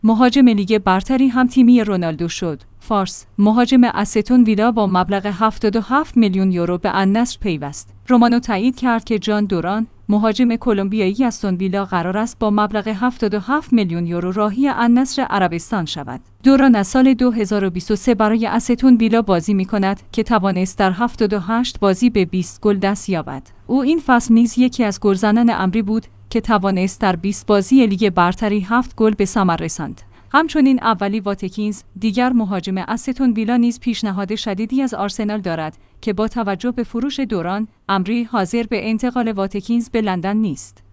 مهاجم لیگ برتری هم تیمی رونالدو شد. فارس: مهاجم استون ویلا با مبلغ 77 میلیون یورو به النصر پیوست. رومانو تایید کرد که جان دوران، مهاجم کلمبیایی استون ویلا قرار است با مبلغ 77 میلیون یورو راهی النصر عربستان شود. دوران از سال 2023 برای استون ویلا بازی می‌کند که توانست در 78 بازی به 20 گل دست یابد. او این فصل نیز یکی از گلزنان امری بود که توانست در 20 بازی لیگ برتری 7 گل به ثمر رساند. همچنین اولی واتکینز، دیگر مهاجم استون ویلا نیز پیشنهاد شدیدی از آرسنال دارد که با توجه به فروش دوران، امری حاضر به انتقال واتکینز به لندن نیست.